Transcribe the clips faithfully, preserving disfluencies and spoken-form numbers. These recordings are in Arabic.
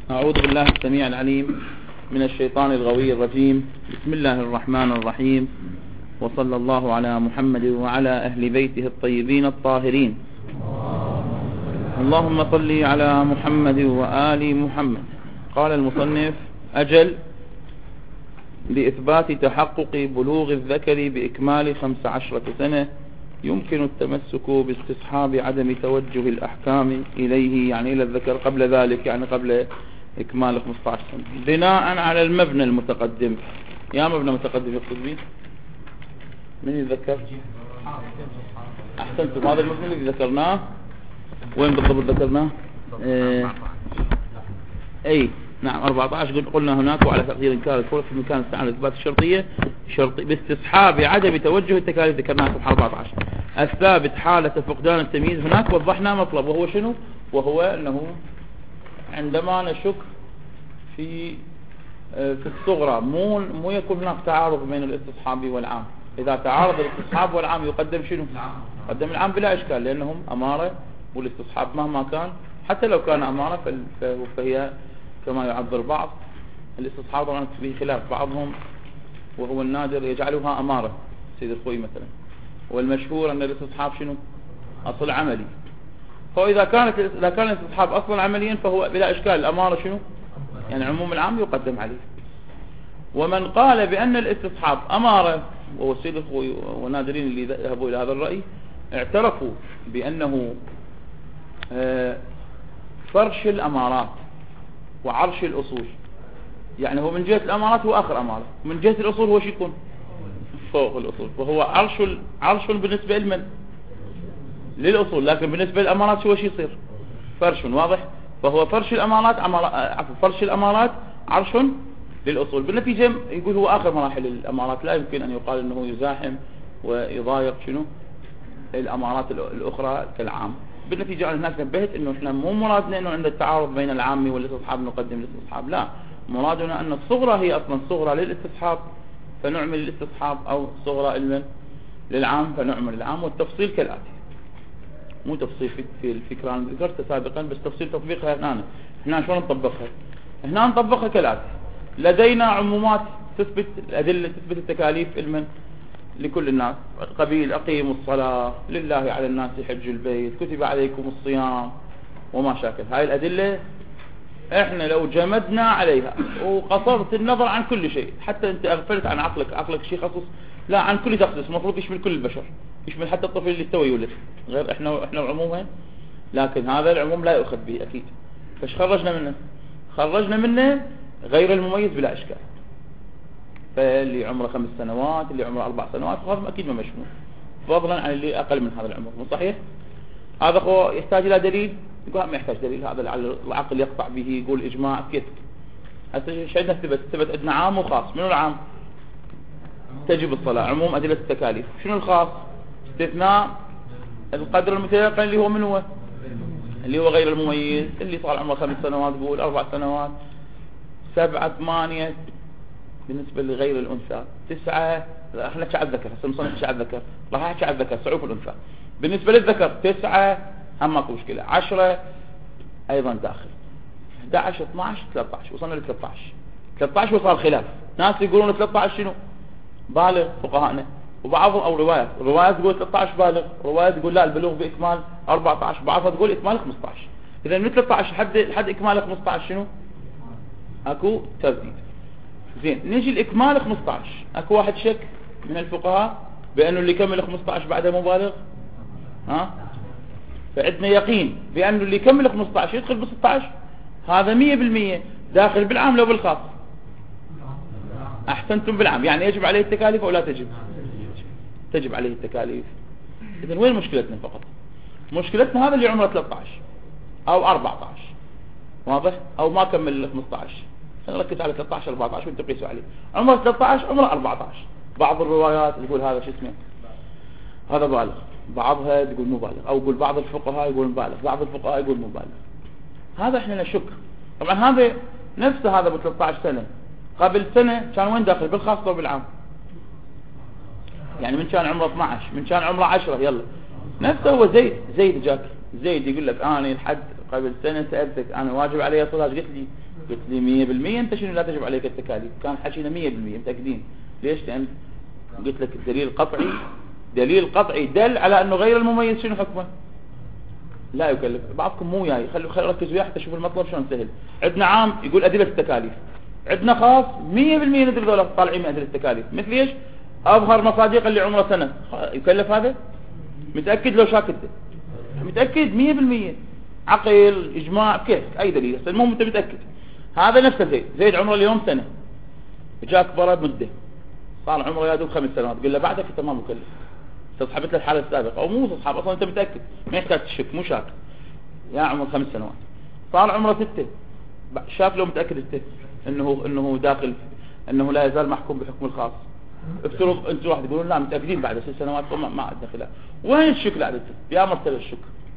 أعوذ بالله السميع العليم من الشيطان الغوي الرجيم. بسم الله الرحمن الرحيم، وصلى الله على محمد وعلى أهل بيته الطيبين الطاهرين. اللهم صل على محمد وآل محمد. قال المصنف: أجل لإثبات تحقق بلوغ الذكر بإكمال خمس عشرة سنة يمكن التمسك باستصحاب عدم توجه الأحكام إليه، يعني إلى الذكر قبل ذلك، يعني قبل إكمال خمسة عشر سنة، بناء على المبنى المتقدم. يا مبنى متقدم يقصد به من يتذكر؟ أحسنتم، هذا المبنى الذي ذكرناه. وين بالضبط ذكرناه؟ اه أي نعم أربعة عشر. قلنا هناك: وعلى تقدير إنكار الفرق في مكان استعمال إثبات الشرطية شرطي باستصحاب عدم توجه التكاليف. ذكرناها في أربعة عشر. الثابت حالة فقدان التمييز. هناك وضحنا مطلب، وهو شنو؟ وهو أنه عندما نشك في في الصغرى مو مو يكون هناك تعارض بين الاستصحاب والعام. إذا تعارض الاستصحاب والعام يقدم شنو؟ يقدم العام بلا إشكال، لأنهم أمارة، والاستصحاب مهما كان حتى لو كان أمارة فهي كما يعبر بعض. الاستصحاب طبعا فيه خلاف، بعضهم وهو النادر يجعلها أمارة، سيد الخوي مثلا، والمشهور أن الاستصحاب شنو؟ أصل عملي. فإذا كانت إذا كان الاستصحاب أصلا عمليا فهو بلا إشكال الأمارة شنو؟ يعني عموم العام يقدم عليه. ومن قال بأن الاستصحاب أمارة، وهو السيد الخوي والنادرين اللي ذهبوا إلى هذا الرأي، اعترفوا بأنه فرش الأمارات وعرش الأصول. يعني هو من جهة الأمارات هو آخر أمارة، من جهة الأصول هو شو يكون؟ فوق الأصول. فهو عرش عرش بالنسبة لمن؟ للأصول. لكن بالنسبة للأمارات شو يصير؟ فرش. واضح؟ فهو فرش الأمارات عفوا فرش الأمارات عرش للأصول. بالنتيجة يقول هو آخر مراحل الأمارات، لا يمكن أن يقال أنه يزاحم ويضايق شنو الأمارات الأخرى كالعام. بالنتيجة أنا هناك نبهت أنه إحنا مو مرادنا أنه عند التعارض بين العام والاستصحاب نقدم الاستصحاب، لا، مرادنا أن الصغرى هي أصلا صغرى للاستصحاب فنعمل الاستصحاب، أو صغرى المن للعام فنعمل العام. والتفصيل كالآتي، مو تفصيل في الفكرة أنا ذكرتها سابقا، بس تفصيل تطبيقها هنا. هنا شلون نطبقها؟ هنا نطبقها كالآتي: لدينا عمومات تثبت الأدلة، تثبت التكاليف المن لكل الناس. قبيل أقيموا الصلاة، لله على الناس حج البيت، كتب عليكم الصيام، وما شاكل. هاي الأدلة احنا لو جمدنا عليها وقصرت النظر عن كل شيء، حتى انت اغفلت عن عقلك، عقلك شيء خصص، لا، عن كل تخصص، مفروض يشمل كل البشر، يشمل حتى الطفل اللي تو يولد، غير احنا احنا عموما. لكن هذا العموم لا يؤخذ به اكيد. فايش خرجنا منه؟ خرجنا منه غير المميز بلا اشكال. فاللي عمره خمس سنوات، اللي عمره اربع سنوات، هذا اكيد ما مشمول، فضلا عن اللي اقل من هذا العمر. مو صحيح؟ هذا هو يحتاج الى دليل؟ يقول ما يحتاج دليل، هذا العقل يقطع به، يقول اجماع كيف. هسه ايش عندنا ثبت؟ ثبت عندنا عام وخاص. منو العام؟ تجب الصلاة، عموم أدلة التكاليف. شنو الخاص؟ استثناء القدر المتيقن اللي هو من هو؟ اللي هو غير المميز، اللي صار عمره خمس سنوات، يقول أربع سنوات، سبعة، ثمانية بالنسبة لغير الأنثى، تسعة. احنا نحكي على الذكر، هسه مصنف نحكي على الذكر، راح احكي على الذكر، صعوف الأنثى. بالنسبة للذكر تسعة هم ماكو مشكلة، عشرة أيضا داخل، احد عشر، اثني عشر، ثلاثة عشر، وصلنا ل ثلاثة عشر. ثلاثة عشر وصار خلاف، ناس يقولون ثلاثة عشر شنو؟ بالغ فقهاءنا، وبعضهم او روايات روايات تقول ثلاثة عشر بالغ، روايات تقول لا البلوغ باكمال أربعة عشر، بعضها تقول اكمال خمسة عشر. اذا من ثلاثة عشر لحد لحد اكمال خمسة عشر شنو؟ اكو ترديد. زين، نجي الاكمال خمسة عشر، اكو واحد شك من الفقهاء بانه اللي يكمل خمسة عشر بعده مو بالغ؟ ها؟ فعندنا يقين بانه اللي يكمل خمسة عشر يدخل ب ستة عشر، هذا مية بالمية داخل بالعام لو بالخاص. احسنتم، بالعام. يعني يجب عليه التكاليف او لا تجب؟ تجب عليه التكاليف. اذا وين مشكلتنا؟ فقط مشكلتنا هذا اللي عمره ثلاثة عشر او أربعة عشر، واضح؟ او ما كمل خمسة عشر. نركز على ثلاثة عشر أربعة عشر وانتم قيسوا عليه. عمره ثلاثة عشر، عمره أربعة عشر. بعض الروايات تقول هذا شو اسمه، هذا بالغ، بعضها تقول مو بالغ، او يقول بعض الفقهاء يقول بالغ، بعض الفقهاء يقول مو بالغ. هذا احنا نشك. طبعا هذا نفسه هذا ب ثلاثة عشر سنة قبل سنة كان وين داخل؟ بالخاص او بالعام؟ يعني من كان عمره اثني عشر، من كان عمره عشرة، يلا نفسه هو زيد. زيد جاك زيد يقول لك انا لحد قبل سنة سألتك انا واجب علي صلاة، قلت لي قلت لي مية بالمية انت شنو لا تجب عليك التكاليف؟ كان حكينا مية بالمية متأكدين. ليش؟ لأن قلت لك الدليل القطعي دليل قطعي دل على انه غير المميز شنو حكمه؟ لا يكلف. بعضكم مو وياي، خلوا خلوا ركزوا وياي حتى شوفوا المطلب شلون سهل. عندنا عام يقول أدلة التكاليف، عندنا خاص مية بالمية ندري ذولا طالعين من أدلة التكاليف. مثل ايش؟ أظهر مصادق اللي عمره سنة يكلف هذا؟ متأكد لو شاكته؟ متأكد مية بالمية. عقل إجماع كيف أي دليل، بس المهم أنت متأكد. هذا نفسه زيد، زيد عمره اليوم سنة، جاك برا مدة صار عمره يا دوب خمس سنوات، قل له بعدك أنت ما مكلف، استصحبت له الحالة السابقة. أو مو استصحاب أصلا أنت متأكد ما يحتاج تشك، مو شاك. يا عمر خمس سنوات صار عمره ستة، شاف لو متأكد انت انه انه داخل انه لا يزال محكوم بحكم الخاص. افترض انت واحد تقولون لا متأكدين بعد ست سنوات ما ما عندنا خلاف، وين الشك؟ لا يا مرتبة الشك.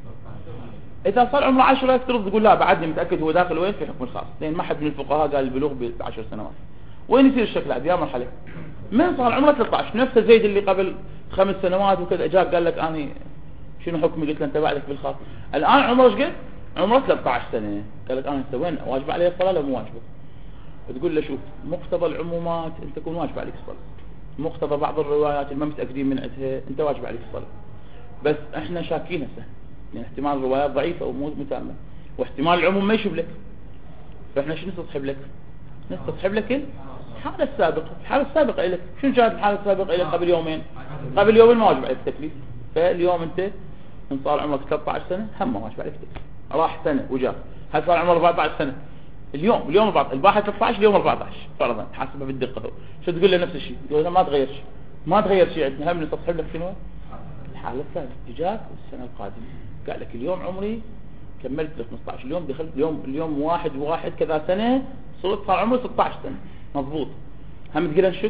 اذا صار عمره عشرة افترض تقول لا بعدني متأكد هو داخل وين في حكم الخاص، لان ما حد من الفقهاء قال البلوغ بعشر سنوات. وين يصير الشك؟ لا يا مرحلة من صار عمره ثلاثة عشر، نفسه زيد اللي قبل خمس سنوات وكذا جاك قال لك اني شنو حكمي؟ قلت له انت بعدك بالخاص. الان عمره ايش قد؟ عمره ثلاثة عشر سنة. قال لك انا انت وين واجب عليه الصلاة لو مو واجبه؟ بتقول له شوف مقتضى العمومات انت تكون واجب عليك الصلاة، مقتضى بعض الروايات اللي ما متأكدين من عندها انت واجب عليك الصلاة، بس احنا شاكين هسه يعني احتمال الروايات ضعيفة ومو متامة، واحتمال العموم ما يشوف لك، فاحنا شو نستصحب لك؟ نستصحب لك الحالة السابقة. الحالة السابقة لك شنو كانت الحالة السابقة لك قبل يومين؟ قبل يومين ما واجب عليك التكليف، فاليوم انت ان صار عمرك ثلاثة عشر سنة هم ما واجب عليك التكليف، راح سنة وجاء هل صار عمره أربعة عشر سنة اليوم اليوم أربعة الباحث ثلاثة عشر اليوم أربعة عشر فرضا حسب بالدقة. شو تقول له؟ نفس الشيء. تقول له ما تغير شيء، ما تغير شيء عندنا، هم نستصحب لك شنو؟ الحالة الثانية جاك السنة القادمة قال لك اليوم عمري كملت خمسة عشر، اليوم دخلت اليوم اليوم واحد وواحد كذا سنة صرت صار عمري ستة عشر سنة مضبوط. هم تقول له شك؟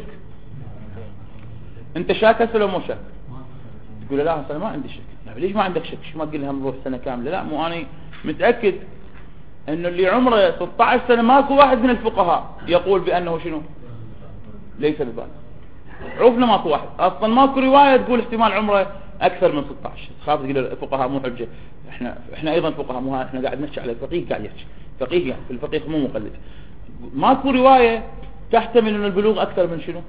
انت شاك هسه لو مو شاك؟ تقول له لا هسه ما عندي شك. لا ليش ما عندك شك؟ شو ما تقول لهم نروح سنة كاملة؟ لا مو انا متأكد انه اللي عمره ستة عشر سنة ماكو واحد من الفقهاء يقول بانه شنو؟ ليس ببالغ. عرفنا ماكو واحد اصلا، ماكو رواية تقول احتمال عمره اكثر من ستة عشر. خاف تقول الفقهاء مو حجة، احنا احنا ايضا فقهاء، مو احنا قاعد نحكي على الفقيه، قاعد يحكي فقيه يعني في الفقيه مو مقلد. ماكو رواية تحتمل ان البلوغ اكثر من شنو؟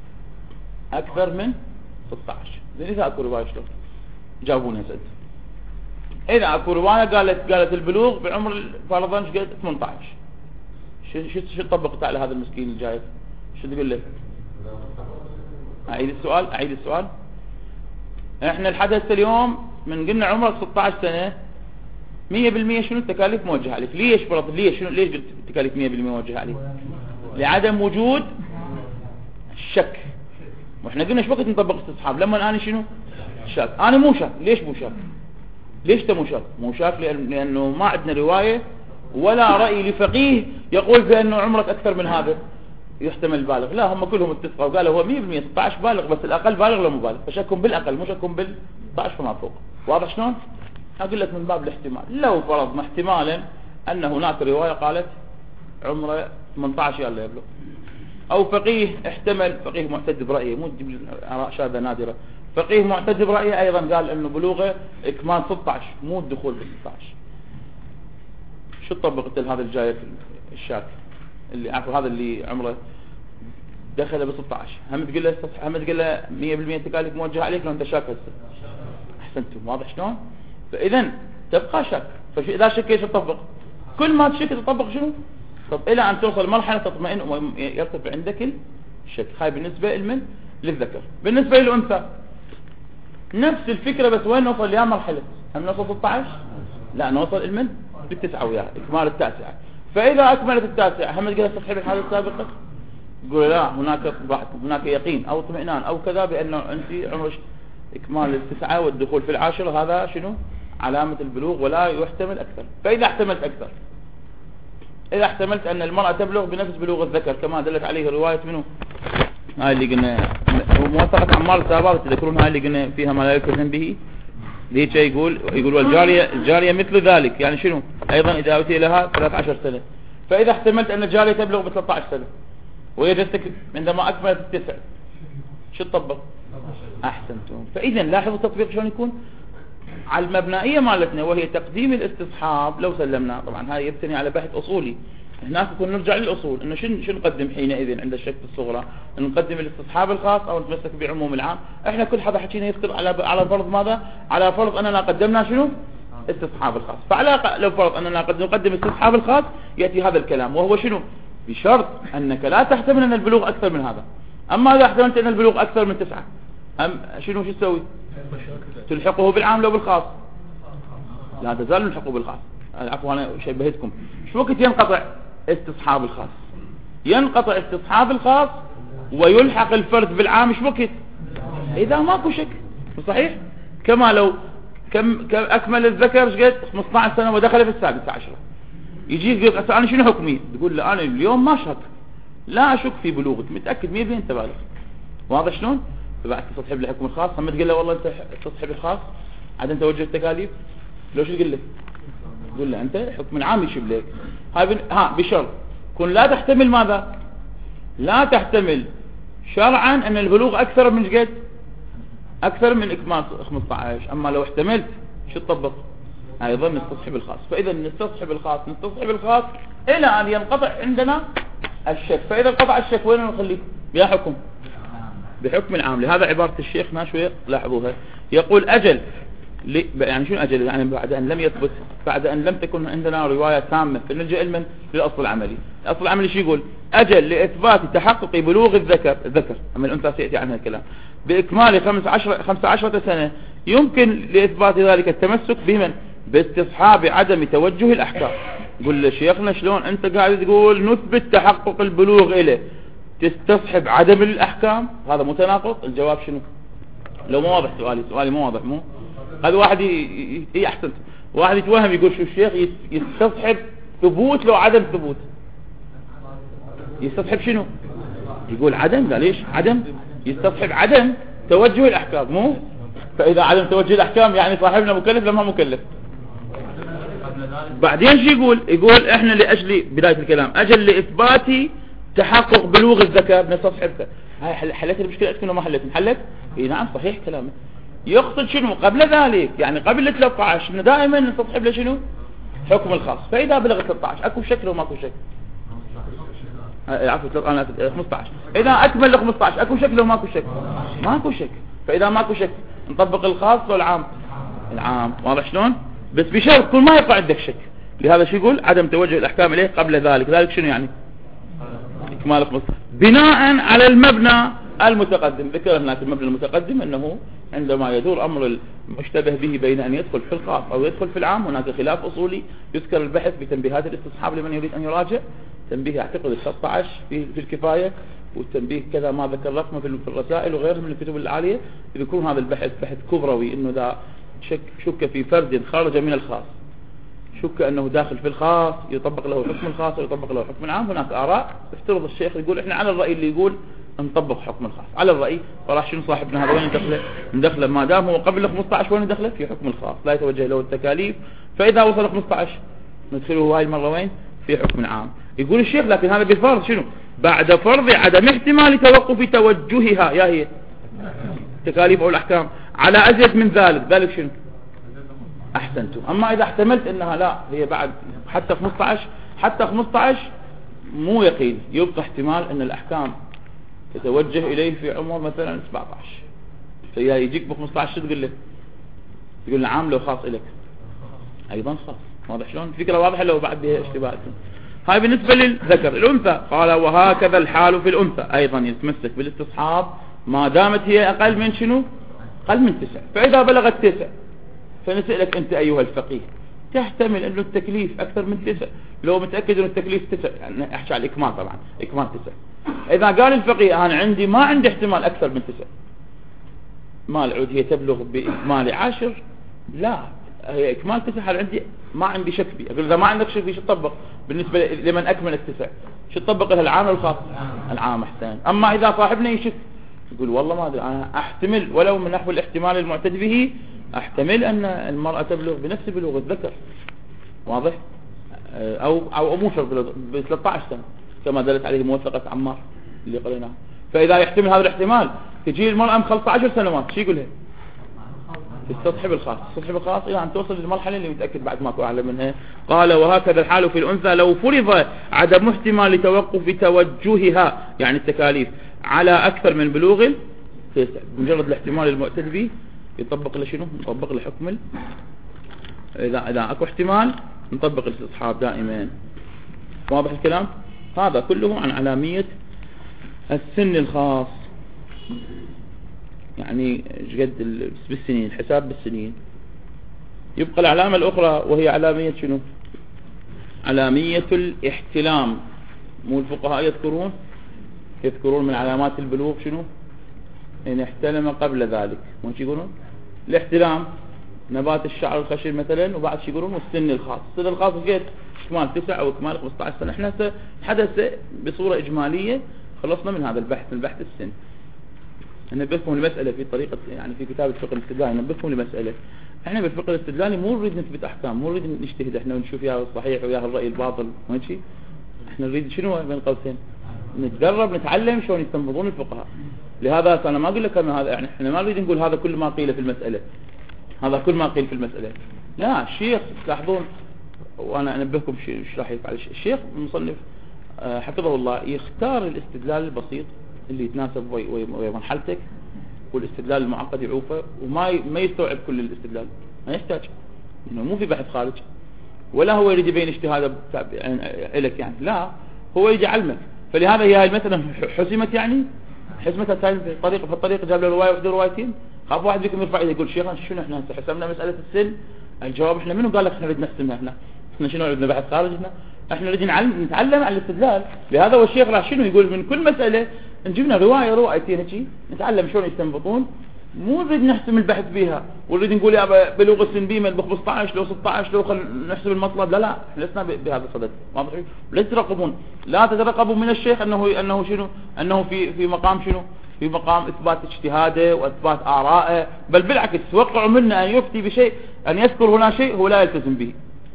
اكثر من ستة عشر. زين اذا اكو رواية شلون؟ جاوبوني هسه. اذا اكو رواية قالت قالت البلوغ بعمر فرضا ايش قد؟ ثمانية عشر. شو شو شو طبقت على هذا المسكين الجاي؟ شو تقول له؟ اعيد السؤال اعيد السؤال. احنا الحدث اليوم من قلنا عمرك ستة عشر سنة مية بالمية شنو التكاليف موجهة عليك؟ ليش فرض ليش شنو ليش قلت التكاليف مية بالمية موجهة عليك؟ لعدم وجود الشك. واحنا قلنا ايش وقت نطبق استصحاب؟ لما انا شنو؟ شاك. انا مو شاك. ليش مو شاك؟ ليش انت مو شاك؟ مو شاك لأن لانه ما عندنا رواية ولا رأي لفقيه يقول بانه عمرك اكثر من هذا يحتمل بالغ. لا هم كلهم اتفقوا وقالوا هو مية بالمية ستة عشر بالغ، بس الاقل بالغ ولا مبالغ، فشكهم بالاقل مو شكهم بال ستة عشر فما فوق. واضح شلون؟ اقول لك من باب الاحتمال. لو فرضنا احتمالا ان هناك رواية قالت عمره ثمانية عشر يلا يبلغ، او فقيه احتمل، فقيه معتد برأيه، مو تجيب اراء شاذة نادرة، فقيه معتد برأيه ايضا قال انه بلوغه اكمال ستة عشر مو الدخول بال ستة عشر. شو طبقت هذا الجاي في الشاك اللي عفوا هذا اللي عمره دخل ب ستة عشر؟ هم تقول له هم تقول له مية بالمية تكاليف موجهة عليك لو انت شاك هسه؟ احسنتم. واضح شلون؟ فاذا تبقى شك. فاذا شك ايش تطبق؟ كل ما تشك تطبق شنو؟ طب الى ان توصل مرحله تطمئن ويرتفع عندك الشك. هاي بالنسبه لمن؟ للذكر. بالنسبه للانثى نفس الفكره، بس وين نوصل لها مرحله؟ هم نوصل ستة عشر؟ لا نوصل المن بالتسعه وياها اكمال التاسعه. فاذا اكملت التاسعه هم تقدر تصحيح الحاله السابقه؟ تقول لا هناك هناك يقين او اطمئنان او كذا بانه انت عمرك اكمال التسعه والدخول في العاشره هذا شنو؟ علامه البلوغ ولا يحتمل اكثر. فاذا احتملت اكثر، إذا احتملت أن المرأة تبلغ بنفس بلوغ الذكر كما دلت عليه رواية منه هاي اللي قلنا موثقة عمار السابق، تذكرون هاي اللي قلنا فيها ما لا يكذب به، ليش يقول يقول والجارية الجارية مثل ذلك، يعني شنو أيضا إذا أتي لها ثلاثة عشر سنة. فإذا احتملت أن الجارية تبلغ ب ثلاثة عشر سنة وهي جستك عندما أكملت التسع، شو تطبق؟ أحسنتم. فإذا لاحظوا التطبيق شلون يكون على المبنائية مالتنا، وهي تقديم الاستصحاب لو سلمنا. طبعا هاي يبتني على بحث أصولي هناك يكون نرجع للأصول إنه شن شن نقدم حينئذ عند الشك في الصغرى، نقدم الاستصحاب الخاص أو نتمسك بعموم العام. إحنا كل حدا حكينا يذكر على على فرض ماذا؟ على فرض أننا قدمنا شنو؟ استصحاب الخاص. فعلى لو فرض أننا قد نقدم استصحاب الخاص يأتي هذا الكلام، وهو شنو؟ بشرط أنك لا تحتمل أن البلوغ أكثر من هذا. أما إذا احتملت أن البلوغ أكثر من تسعة أم شنو شو تسوي؟ تلحقه بالعام لو بالخاص؟ لا تزال نلحقه بالخاص. عفوا أنا شبهتكم. شو وقت ينقطع استصحاب الخاص؟ ينقطع استصحاب الخاص ويلحق الفرد بالعام. شو وقت؟ إذا ماكو شك. صحيح؟ كما لو كم أكمل الذكر قد خمسة عشر سنة ودخل في السادسة عشرة، يجيك يقول أنا شنو حكمي؟ تقول له أنا اليوم ما شك، لا أشك في بلوغك، متأكد مية بالمية أنت بالغ. واضح شلون؟ فبعد تصحب الحكم الخاص، هم تقول له والله أنت تصحب الخاص عدم توجه التكاليف، لو شو تقول له؟ تقول له أنت حكم العام يشب لك. هاي بن... ها بشرط كن لا تحتمل ماذا؟ لا تحتمل شرعا أن البلوغ أكثر من قد؟ أكثر من إكمال خمسة عشر. أما لو احتملت شو تطبق؟ أيضا نستصحب الخاص. فإذا نستصحب الخاص نستصحب الخاص إلى أن ينقطع عندنا الشك. فإذا انقطع الشك وين نخليه؟ بها حكم بحكم العام. لهذا عبارة الشيخ ما شوية لاحظوها، يقول أجل ل... يعني شنو أجل؟ يعني بعد أن لم يثبت، بعد أن لم تكن عندنا رواية تامة، فنلجأ علما للأصل العملي. الأصل العملي شو يقول؟ أجل لإثبات تحقق بلوغ الذكر الذكر أما الأنثى سيأتي عنها الكلام بإكمال خمس عشر خمس عشرة سنة، يمكن لإثبات ذلك التمسك بمن؟ باستصحاب عدم توجه الأحكام. يقول له شيخنا شلون أنت قاعد تقول نثبت تحقق البلوغ إليه تستصحب عدم الأحكام؟ هذا متناقض. الجواب شنو؟ لو ما واضح سؤالي سؤالي ما واضح مو هذا واحد ي... ي... أحسنت واحد يتوهم يقول شو الشيخ يستصحب ثبوت لو عدم ثبوت. يستصحب شنو؟ يقول عدم. لا ليش عدم؟ يستصحب عدم توجه الأحكام مو. فإذا عدم توجه الأحكام يعني صاحبنا مكلف لما مكلف. بعدين شو يقول؟ يقول احنا لأجل بداية الكلام أجل لإثبات تحقق بلوغ الذكر نستصحبك. هاي حلت المشكلة عندكم وما حلت؟ حلت؟ اي نعم صحيح كلامه. يقصد شنو قبل ذلك؟ يعني قبل ثلاثة عشر دائما نستصحب له شنو؟ حكم الخاص. فإذا بلغ ثلاثة عشر أكو شك وما أكو شك؟ عفوا أنا خمسة عشر. إذا أكمل ل خمسة عشر أكو شك وما أكو شك؟ ما أكو شك. فإذا ما أكو شك نطبق الخاص والعام. العام. واضح شلون؟ بس بشرط كل ما يقع عندك شك. لهذا شو يقول؟ عدم توجه الأحكام إليه قبل ذلك. ذلك شنو يعني؟ إكمال خمسة بناء على المبنى المتقدم. ذكر هناك المبنى المتقدم أنه عندما يدور أمر المشتبه به بين أن يدخل في الخاص أو يدخل في العام هناك خلاف أصولي يذكر البحث بتنبيهات الاستصحاب لمن يريد أن يراجع. تنبيه أعتقد ثلاثة عشر في, في الكفاية، والتنبيه كذا ما ذكر رقمه في الرسائل وغيرها من الكتب العالية يذكرون هذا البحث بحث كبروي إنه ذا شك شك في فرد خرج من الخاص، شك أنه داخل في الخاص يطبق له حكم الخاص ويطبق له حكم العام. هناك آراء افترض الشيخ يقول إحنا على الرأي اللي يقول نطبق حكم الخاص على الرأي. فراح شنو صاحبنا هذا وين ندخله؟ ندخله ما دام هو قبل خمسة عشر وين ندخله؟ في حكم الخاص لا يتوجه له التكاليف. فإذا وصل خمسة عشر ندخله هاي المرة وين؟ في حكم العام. يقول الشيخ لكن هذا بفرض شنو؟ بعد فرض عدم احتمال توقف توجهها يا هي تكاليف أو الأحكام على أزيد من ذلك. ذلك شنو؟ أحسنتم. أما إذا احتملت أنها لا هي بعد حتى خمسة عشر حتى خمسة عشر مو يقين، يبقى احتمال أن الأحكام تتوجه إليه في عمر مثلا سبعة عشر، فإذا يجيك ب خمسة عشر تقول له تقول له عام لو خاص إليك أيضا خاص. واضح شلون؟ فكرة واضحة لو بعد بها اشتباه. هاي بالنسبة للذكر. الأنثى قال وهكذا الحال في الأنثى أيضا يتمسك بالاستصحاب ما دامت هي أقل من شنو؟ أقل من تسع. فإذا بلغت تسع فنسألك أنت أيها الفقيه تحتمل أنه التكليف أكثر من تسع؟ لو متأكد أنه التكليف تسع يعني أحكي على الإكمال طبعا إكمال تسع. إذا قال الفقيه أنا عندي ما عندي احتمال أكثر من تسع ما العود هي تبلغ بإكمال عشر، لا هي إكمال تسع هل عندي ما عندي شك فيه. أقول إذا ما عندك شك فيه شو تطبق بالنسبة لمن أكمل التسع؟ شو تطبق لها العام والخاص؟ العام أحسن. أما إذا صاحبنا يشك يقول والله ما أدري أنا أحتمل ولو من نحو الاحتمال المعتد به أحتمل أن المرأة تبلغ بنفس بلوغ الذكر. واضح؟ أو أو مو شرط ب ثلاثة عشر سنة كما دلت عليه موثقة عمار اللي قلناها. فإذا يحتمل هذا الاحتمال تجي المرأة مخلصة عشر سنوات شو يقول لها؟ تستصحب الخاص، تستصحب الخاص إلى أن توصل للمرحلة اللي متأكد بعد ماكو أعلى منها. قال وهكذا الحال في الأنثى لو فرض عدم احتمال لتوقف توجهها يعني التكاليف على أكثر من بلوغ، مجرد الاحتمال المعتد به يطبق له شنو؟ يطبق له حكم ال... إذا إذا أكو احتمال نطبق الاستصحاب دائما. واضح الكلام؟ هذا كله عن علامية السن الخاص، يعني قد بالسنين، حساب بالسنين. يبقى العلامة الأخرى وهي علامية شنو؟ علامية الاحتلام. مو الفقهاء يذكرون يذكرون من علامات البلوغ شنو؟ إن احتلم قبل ذلك. مو يقولون الاحتلام نبات الشعر الخشن مثلا، وبعد شي يقولون والسن الخاص. السن الخاص قد اكمال تسع او اكمال خمسة عشر سنة. احنا حدث بصورة اجمالية خلصنا من هذا البحث، من بحث السن. ننبهكم المسألة في طريقة يعني في كتاب الفقه الاستدلالي، ننبهكم المسألة. احنا بالفقه الاستدلالي مو نريد نثبت احكام، مو نريد نجتهد احنا ونشوف يا الصحيح ويا الرأي الباطل، ماشي. احنا نريد شنو بين قوسين؟ نتدرب نتعلم شلون يستنبطون الفقهاء. لهذا انا ما اقول لك هذا، يعني احنا ما نريد نقول هذا كل ما قيل في المسألة، هذا كل ما قيل في المسألة. لا، الشيخ تلاحظون، وانا انبهكم ايش راح يفعل الشيخ المصنف حفظه الله، يختار الاستدلال البسيط اللي يتناسب ويا مرحلتك، والاستدلال المعقد يعوفه، وما ما يستوعب كل الاستدلال، ما يحتاج، انه مو في بحث خارج، ولا هو يريد يبين اجتهاده لك يعني، لا هو يجي علمك. فلهذا هي هاي المسألة حسمت، يعني حسمتها في الطريق في الطريق جاب له رواية وحده روايتين. خاف واحد فيكم يرفع يقول شيخنا شنو احنا حسمنا مسألة السن؟ الجواب احنا منو قال لك احنا نريد نحسمها؟ احنا احنا شنو عندنا بحث خارج؟ احنا احنا نريد نعلم نتعلم على الاستدلال. لهذا والشيخ راح شنو يقول من كل مسألة نجيبنا رواية روايتين هيك نتعلم شلون يستنبطون، مو نريد نحسم البحث بها ونريد نقول يا بلوغ السن بيمن ب خمسة عشر لو ستة عشر لو خل نحسب المطلب. لا لا، احنا لسنا بهذا الصدد. واضح؟ لا تترقبون، لا تترقبوا من الشيخ انه انه شنو انه في في مقام شنو في مقام اثبات اجتهاده واثبات ارائه، بل بالعكس توقعوا منا ان يفتي بشيء، ان يذكر هنا شيء هو لا يلتزم به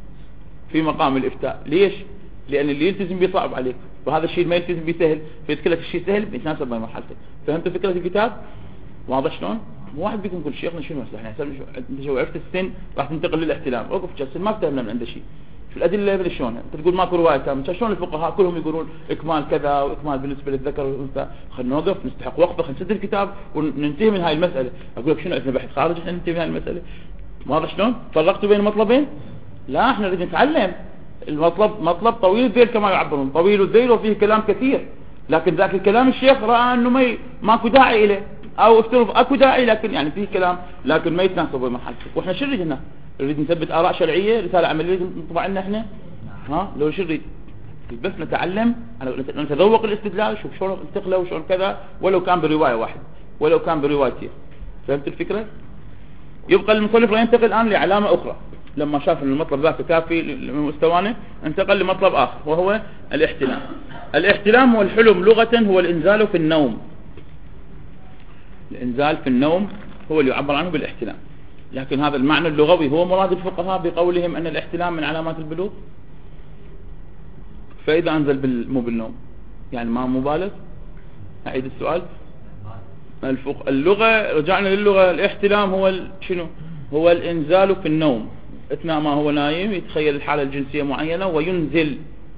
في مقام الافتاء. ليش؟ لان اللي يلتزم به صعب عليك، وهذا الشيء ما يلتزم به سهل، فيتكلك الشيء سهل بيتناسب مع مرحلته. فهمتوا فكرة الكتاب؟ واضح شلون؟ مو واحد بيكون يقول شيخنا شنو احنا انت شو عرفت السن راح تنتقل للاحتلام، اوقف جالس ما افتهمنا من عنده شيء. شو الادله من شلون؟ انت تقول ماكو روايه تامه، شلون الفقهاء كلهم يقولون اكمال كذا واكمال بالنسبه للذكر والانثى؟ خلينا نوقف نستحق وقفه، خلينا نسد الكتاب وننتهي من هاي المساله. اقول لك شنو عندنا بحث خارج احنا ننتهي من هاي المساله؟ واضح شلون؟ فرقتوا بين مطلبين؟ لا، احنا نريد نتعلم. المطلب مطلب طويل الذيل كما يعبرون، طويل الذيل وفيه كلام كثير، لكن ذاك الكلام الشيخ راى انه ما ماكو داعي له، او افترض اكو داعي لكن يعني فيه كلام لكن ما يتناسب مع حالته. واحنا شو نريد هنا؟ نريد نثبت اراء شرعيه، رساله عمليه نطبع لنا احنا؟ ها لو شو نريد؟ بس نتعلم، نتذوق الاستدلال، شوف شلون انتقله وشلون كذا، ولو كان بروايه واحده ولو كان بروايتين. فهمت الفكره؟ يبقى المصنف لا ينتقل الان لعلامه اخرى، لما شاف ان المطلب ذاك كافي لمستوانا انتقل لمطلب اخر وهو الاحتلام. الاحتلام والحلم لغه هو الانزال في النوم. الانزال في النوم هو اللي يعبر عنه بالاحتلام، لكن هذا المعنى اللغوي هو مراد الفقهاء بقولهم ان الاحتلام من علامات البلوغ. فاذا انزل بال... مو بالنوم يعني ما مبالغ. اعيد السؤال. الفق... اللغه رجعنا للغه، الاحتلام هو ال... شنو هو الانزال في النوم، اثناء ما هو نايم يتخيل الحاله الجنسيه معينه وينزل،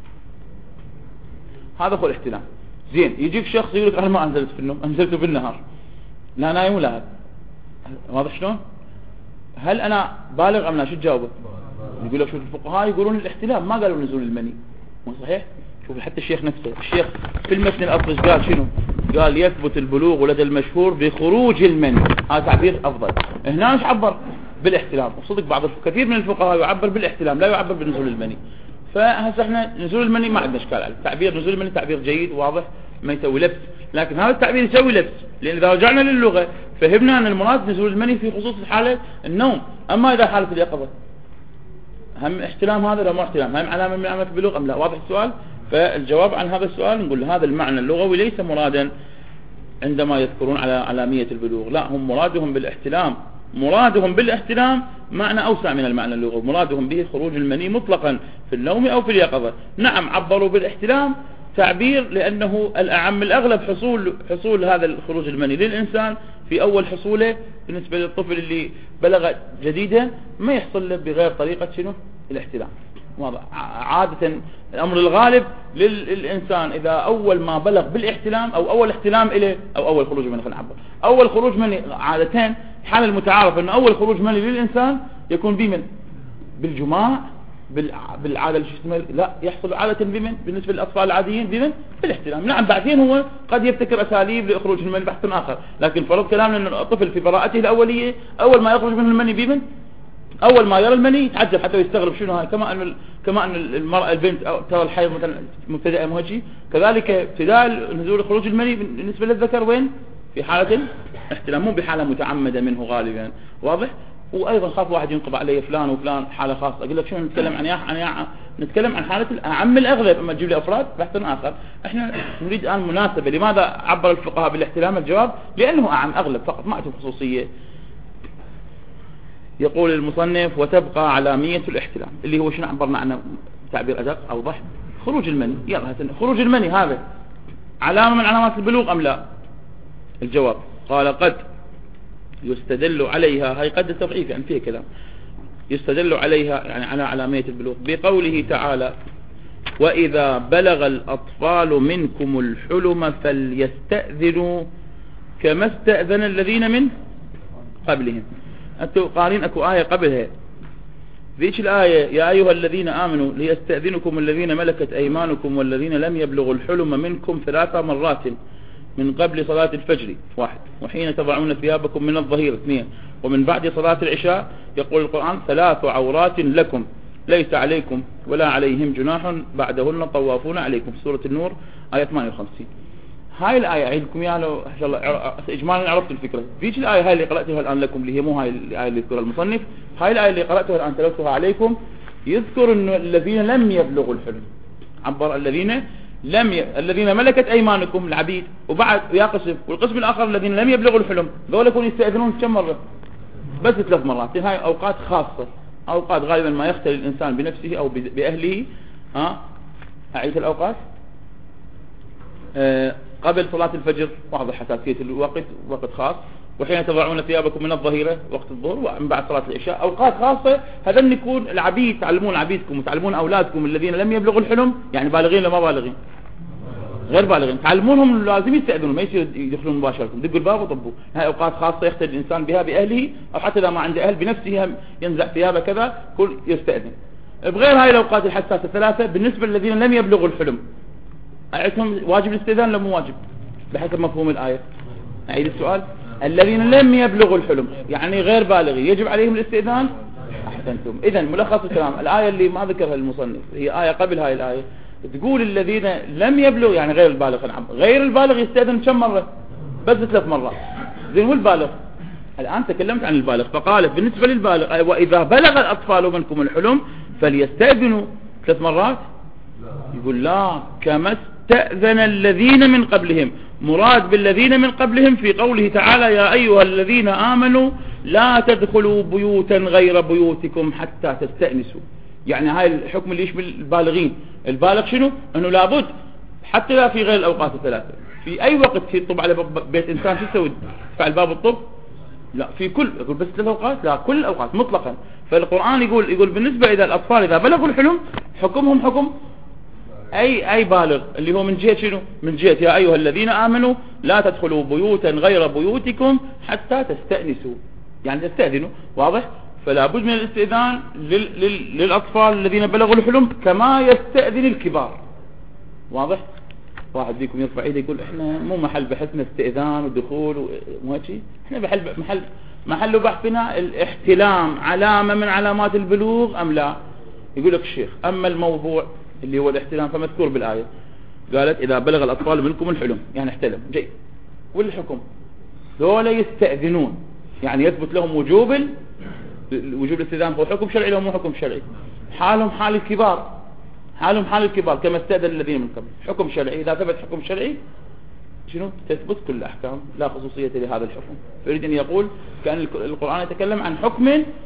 هذا هو الاحتلام. زين، يجيك شخص يقول لك انا ما انزلت في النوم، انزلت بالنهار، لا نايم ولا هذا. واضح شلون؟ هل انا بالغ ام لا؟ شو تجاوبه؟ يقول لك شوف الفقهاء يقولون الاحتلام، ما قالوا نزول المني. مو صحيح؟ شوف حتى الشيخ نفسه، الشيخ في المتن الاصلي قال شنو؟ قال يثبت البلوغ لدى المشهور بخروج المني. هذا تعبير افضل. هنا مش عبر بالاحتلام، وصدق بعض كثير من الفقهاء يعبر بالاحتلام لا يعبر بنزول المني. فهسه احنا نزول المني ما عندنا اشكال عليه، تعبير نزول المني تعبير جيد واضح ما يسوي لبس، لكن هذا التعبير يسوي لبس، لان اذا رجعنا للغه فهمنا ان المراد نزول المني في خصوص حاله النوم. اما اذا حاله اليقظه هم احتلام هذا لا مو احتلام، هم علامه من علامات البلوغ ام لا؟ واضح السؤال؟ فالجواب عن هذا السؤال نقول هذا المعنى اللغوي ليس مرادا عندما يذكرون على علامية البلوغ، لا، هم مرادهم بالاحتلام، مرادهم بالاحتلام معنى أوسع من المعنى اللغوي، مرادهم به خروج المني مطلقا في النوم أو في اليقظة. نعم عبروا بالاحتلام تعبير لأنه الأعم الأغلب حصول حصول هذا الخروج المني للإنسان في أول حصوله بالنسبة للطفل اللي بلغ جديدا ما يحصل له بغير طريقة شنو الاحتلام. واضح. عادة الأمر الغالب للإنسان إذا أول ما بلغ بالاحتلام أو أول احتلام إليه أو أول خروج مني، خلينا نعبر أول خروج مني، عادة حال المتعارف أن أول خروج مني للإنسان يكون بمن؟ بالجماع، بالعادة الجسمية، لا يحصل عادة بمن؟ بالنسبة للأطفال العاديين بمن؟ بالاحتلام. نعم بعدين هو قد يبتكر أساليب لإخراج المني بحث آخر، لكن فرض كلامنا أن الطفل في براءته الأولية أول ما يخرج منه المني بمن؟ أول ما يرى المني يتعجب حتى يستغرب شنو هاي. كما أن كما أن المرأة البنت أو ترى الحيض مثلا مبتدأ مهجي، كذلك ابتداء نزول خروج المني بالنسبة للذكر وين؟ في حالة احتلام، مو بحالة متعمدة منه غالبا. واضح. وايضا خاف واحد ينقب علي فلان وفلان حاله خاصه، اقول لك شنو نتكلم عن يا عن يا نتكلم عن حاله اعم الاغلب، اما تجيب لي افراد بحث اخر. احنا نريد الان مناسبه. لماذا عبر الفقهاء بالاحتلام؟ الجواب لانه اعم اغلب فقط، ما عنده خصوصيه. يقول المصنف وتبقى علاميه الاحتلام اللي هو شنو عبرنا عنه تعبير ادق اوضح. خروج المني، يلا خروج المني هذا علامه من علامات البلوغ ام لا؟ الجواب قال قد يستدل عليها، هاي قد التضعيف يعني فيه كلام، يستدل عليها يعني على علامية البلوغ بقوله تعالى وإذا بلغ الأطفال منكم الحلم فليستأذنوا كما استأذن الذين من قبلهم. أنتوا قارين أكو آية قبلها ذيك الآية يا أيها الذين آمنوا ليستأذنكم الذين ملكت أيمانكم والذين لم يبلغوا الحلم منكم ثلاث مرات من قبل صلاة الفجر واحد، وحين تضعون ثيابكم من الظهيرة اثنين، ومن بعد صلاة العشاء. يقول القرآن ثلاث عورات لكم ليس عليكم ولا عليهم جناح بعدهن طوافون عليكم. سورة النور آية ثمانية وخمسين. هاي الآية أعيدكم يا لو إن شاء الله إجمالا عرفت الفكرة. فيش الآية هاي اللي قرأتها الآن لكم اللي هي مو هاي الآية اللي يذكرها المصنف، هاي الآية اللي قرأتها الآن تلوتها عليكم يذكر إنه الذين لم يبلغوا الحلم، عبر الذين لم ي... الذين ملكت أيمانكم العبيد، وبعد يا قسم والقسم الآخر الذين لم يبلغوا الحلم، ذولا يكون يستأذنون كم مرة؟ بس ثلاث مرات. هاي أوقات خاصة، أوقات غالبا ما يختل الإنسان بنفسه أو بأهله. ها أعيد الأوقات أه قبل صلاة الفجر واضح حساسية الوقت، وقت خاص، وحين تضعون ثيابكم من الظهيرة وقت الظهر، ومن بعد صلاة العشاء أوقات خاصة. هذا يكون العبيد تعلمون عبيدكم وتعلمون أولادكم الذين لم يبلغوا الحلم، يعني بالغين لما بالغين غير بالغين، تعلمونهم لازم يستأذنوا ما يصير يدخلون مباشرة، دقوا الباب وطبوا. هاي أوقات خاصة يختل الإنسان بها بأهله، أو حتى إذا ما عنده أهل بنفسه ينزع ثيابه كذا كل يستأذن. بغير هاي الأوقات الحساسة الثلاثة بالنسبة للذين لم يبلغوا الحلم أعطهم واجب الاستئذان ولا مو واجب بحسب مفهوم الآية؟ أعيد السؤال. الذين لم يبلغوا الحلم يعني غير بالغين يجب عليهم الاستئذان؟ أحسنتم. إذن ملخص الكلام الآية اللي ما ذكرها المصنف هي آية قبل هاي الآية تقول الذين لم يبلغ يعني غير البالغ. نعم غير البالغ يستأذن كم مرة؟ بس ثلاث مرات. زين والبالغ؟ الآن تكلمت عن البالغ فقال بالنسبة للبالغ وإذا بلغ الأطفال منكم الحلم فليستأذنوا ثلاث مرات. يقول لا كما استأذن الذين من قبلهم. مراد بالذين من قبلهم في قوله تعالى يا أيها الذين آمنوا لا تدخلوا بيوتا غير بيوتكم حتى تستأنسوا. يعني هاي الحكم اللي يشمل البالغين. البالغ شنو؟ أنه لابد حتى لا في غير الأوقات الثلاثة في أي وقت في طب على بيت إنسان شو يسوي؟ يدفع الباب الطب؟ لا في كل يقول بس ثلاث أوقات؟ لا كل الأوقات مطلقا. فالقرآن يقول يقول بالنسبة إذا الأطفال إذا بلغوا الحلم حكمهم حكم أي أي بالغ اللي هو من جهة شنو؟ من جهة يا أيها الذين آمنوا لا تدخلوا بيوتا غير بيوتكم حتى تستأنسوا يعني تستأذنوا. واضح؟ فلا بد من الاستئذان لل لل للأطفال الذين بلغوا الحلم كما يستأذن الكبار. واضح؟ واحد فيكم يرفع ايده يقول احنا مو محل بحثنا استئذان ودخول وماشي، احنا بحل محل محل بحثنا الاحتلام علامة من علامات البلوغ ام لا؟ يقول لك الشيخ اما الموضوع اللي هو الاحتلام فمذكور بالآية قالت اذا بلغ الاطفال منكم الحلم يعني احتلم جيد. والحكم ذولا يستأذنون يعني يثبت لهم وجوب وجوب الاستئذان هو حكم شرعي لو مو حكم شرعي. حالهم حال الكبار حالهم حال الكبار كما استأذن الذين من قبل حكم شرعي. إذا ثبت حكم شرعي شنو تثبت كل الأحكام لا خصوصية لهذا الحكم. فيريد أن يقول كأن القرآن يتكلم عن حكم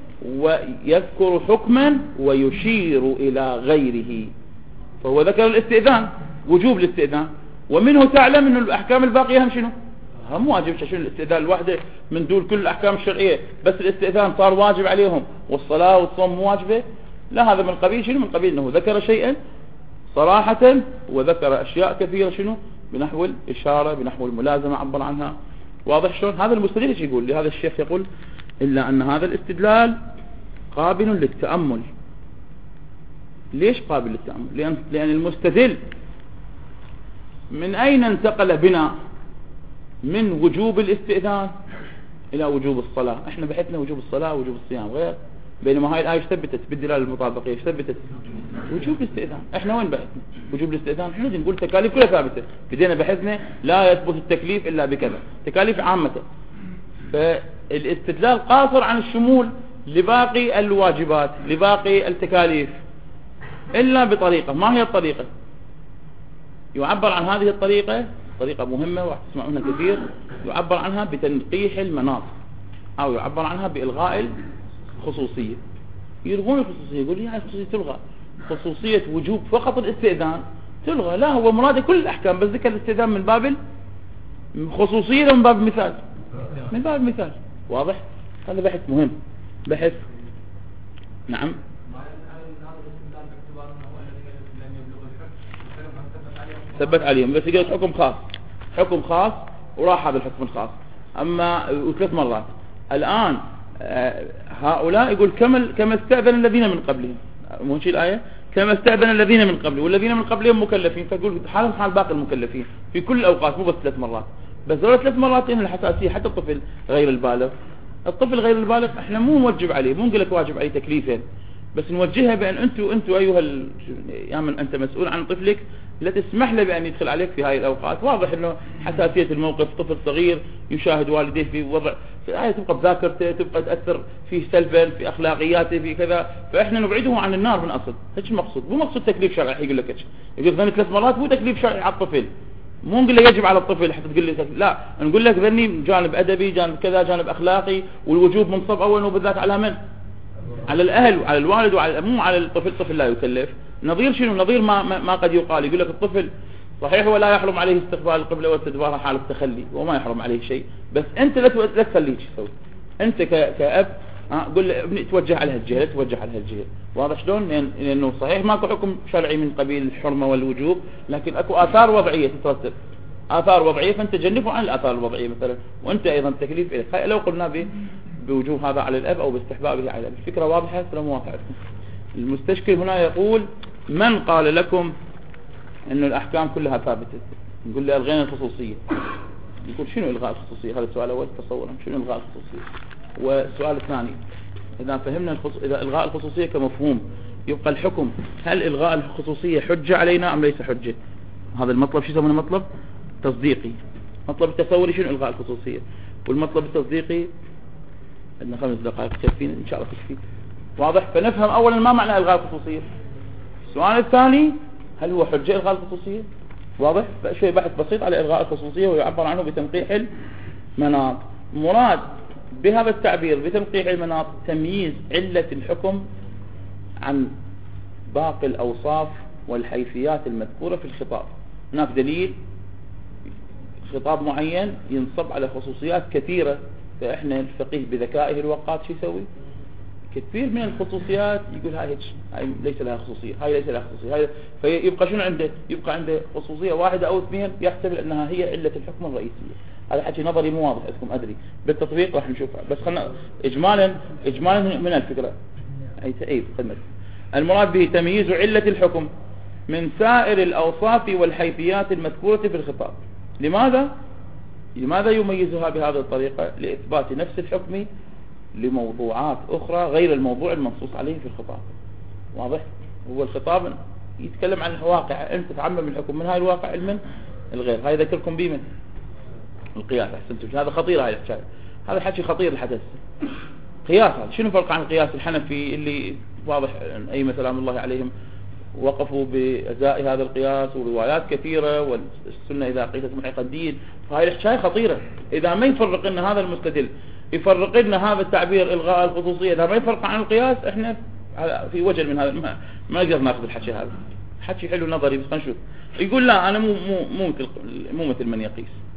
ويذكر حكما ويشير إلى غيره. فهو ذكر الاستئذان وجوب الاستئذان ومنه تعلم أن الأحكام الباقية هم شنو هم واجب. شنو الاستئذان الواحدة من دول كل الأحكام الشرعية، بس الاستئذان صار واجب عليهم والصلاة والصوم مو واجبة؟ لا، هذا من قبيل شنو؟ من قبيل أنه ذكر شيئا صراحة وذكر أشياء كثيرة شنو بنحو الإشارة بنحو الملازمة عبر عنها. واضح شلون؟ هذا المستدل ايش يقول؟ لهذا الشيخ يقول إلا أن هذا الاستدلال قابل للتأمل. ليش قابل للتأمل؟ لأن, لأن المستدل من أين انتقل بنا من وجوب الاستئذان إلى وجوب الصلاة؟ احنا بحثنا وجوب الصلاة ووجوب الصيام غير، بينما هاي الآية ثبتت بالدلالة المطابقية ثبتت وجوب الاستئذان. احنا وين بحثنا وجوب الاستئذان؟ احنا نقول تكاليف كلها ثابتة، بدينا بحثنا لا يثبت التكليف إلا بكذا، تكاليف عامة. فالاستدلال قاصر عن الشمول لباقي الواجبات لباقي التكاليف إلا بطريقة. ما هي الطريقة؟ يعبر عن هذه الطريقة طريقة مهمة وتسمعونها كثير، يعبر عنها بتنقيح المناط، أو يعبر عنها بإلغاء الخصوصية. يلغون الخصوصية، يقول لي هاي الخصوصية تلغى، خصوصية وجوب فقط الاستئذان تلغى. لا، هو مراد كل الأحكام، بس ذكر الاستئذان من باب الخصوصية من باب المثال، من باب المثال. واضح؟ هذا بحث مهم، بحث. نعم. ثبت عليهم، بس يقول حكم خاص، حكم خاص وراح هذا الحكم الخاص. أما وثلاث مرات الآن هؤلاء يقول كما كما استأذن الذين من قبلهم، مو شيء الآية؟ كما استأذن الذين من قبلهم، والذين من قبلهم مكلفين، فيقول حالهم حال باقي المكلفين في كل الأوقات، مو بس ثلاث مرات. بس دول ثلاث مرات إن الحساسية حتى الطفل غير البالغ، الطفل غير البالغ احنا مو نوجب عليه، مو نقول لك واجب عليه تكليفين، بس نوجهها بأن أنتوا أنتوا أيها ال... يا من أنت مسؤول عن طفلك لا تسمح له بأن يدخل عليك في هاي الأوقات. واضح أنه حساسية الموقف، طفل صغير يشاهد والديه في وضع في هاي تبقى بذاكرته، تبقى تأثر فيه سلبا في أخلاقياته في كذا، فإحنا نبعده عن النار من أصل. هيك المقصود، مو مقصود تكليف شرعي. يقول لك يقول ذني ثلاث مرات مو تكليف شرعي على الطفل، مو نقول له يجب على الطفل حتى تقول لي تكليف. لا، نقول لك ذني جانب أدبي، جانب كذا، جانب أخلاقي، والوجوب منصب أول وبالذات على من؟ على الأهل وعلى الوالد وعلى مو على الطفل. الطفل لا يكلف. نظير شنو؟ نظير ما, ما, ما قد يقال، يقول لك الطفل صحيح ولا يحرم عليه استقبال القبلة واستدبارها حال التخلي، وما يحرم عليه شيء، بس أنت لا لا تخليه شو يسوي. أنت كأب قل ابني توجه على هالجهة، لا توجه على هالجهة. واضح شلون؟ لأن لأنه صحيح ماكو حكم شرعي من قبيل الحرمة والوجوب، لكن اكو آثار وضعية تترتب، آثار وضعية، فأنت جنبه عن الآثار الوضعية مثلا، وأنت أيضا تكليف إليك. لو قلنا به بوجوب هذا على الأب أو باستحبابه على الأب. الفكرة واضحة؟ سلام واضحة. المستشكل هنا يقول من قال لكم أن الأحكام كلها ثابتة؟ نقول له ألغينا الخصوصية. يقول شنو إلغاء الخصوصية؟ هذا السؤال أول تصورا، شنو إلغاء الخصوصية؟ والسؤال الثاني، إذا فهمنا الخص... إذا إلغاء الخصوصية كمفهوم يبقى الحكم، هل إلغاء الخصوصية حجة علينا أم ليس حجة؟ هذا المطلب شو يسمونه؟ مطلب تصديقي. مطلب التصوري شنو إلغاء الخصوصية، والمطلب التصديقي عندنا خمس دقائق كافيين إن شاء الله تكفي. واضح؟ فنفهم أولا ما معنى إلغاء الخصوصية. السؤال الثاني، هل هو حجة إلغاء الخصوصية؟ واضح؟ شوي بحث بسيط على إلغاء الخصوصية، ويعبر عنه بتنقيح المناط. مراد بهذا التعبير بتنقيح المناط تمييز علة الحكم عن باقي الأوصاف والحيثيات المذكورة في الخطاب. هناك دليل خطاب معين ينصب على خصوصيات كثيرة، فإحنا الفقيه بذكائه الوقات شو يسوي؟ كثير من الخصوصيات يقول هاي هيك، هاي ليس لها خصوصية، هاي ليس لها خصوصية، هاي فيبقى شنو عنده؟ يبقى عنده خصوصية واحدة أو اثنين يحتمل أنها هي علة الحكم الرئيسية. هذا حكي نظري مو واضح لكم أدري، بالتطبيق راح نشوفها، بس خلنا إجمالا إجمالا من الفكرة. أي تعيد خدمة. المراد به تمييز علة الحكم من سائر الأوصاف والحيثيات المذكورة في الخطاب. لماذا؟ لماذا يميزها بهذه الطريقة؟ لإثبات نفس الحكم لموضوعات أخرى غير الموضوع المنصوص عليه في الخطاب. واضح؟ هو الخطاب يتكلم عن الواقع، أنت تعمم الحكم من هاي الواقع علما الغير. هاي ذكركم بمن؟ القياس. أحسنتم. هذا خطير، هاي الحكاية، هذا حكي خطير الحدث. قياس هذا شنو فرق عن القياس الحنفي اللي واضح أئمة سلام الله عليهم وقفوا بأزاء هذا القياس وروايات كثيرة، والسنة إذا قيست محق الدين. فهاي الحكاية خطيرة. إذا ما يفرق لنا هذا المستدل، يفرق لنا هذا التعبير إلغاء الخصوصية، إذا ما يفرق عن القياس احنا في وجل من هذا، ما, ما نقدر ناخذ الحكي هذا. حكي حلو نظري بس نشوف. يقول لا أنا مو مو مو مثل مو مثل من يقيس.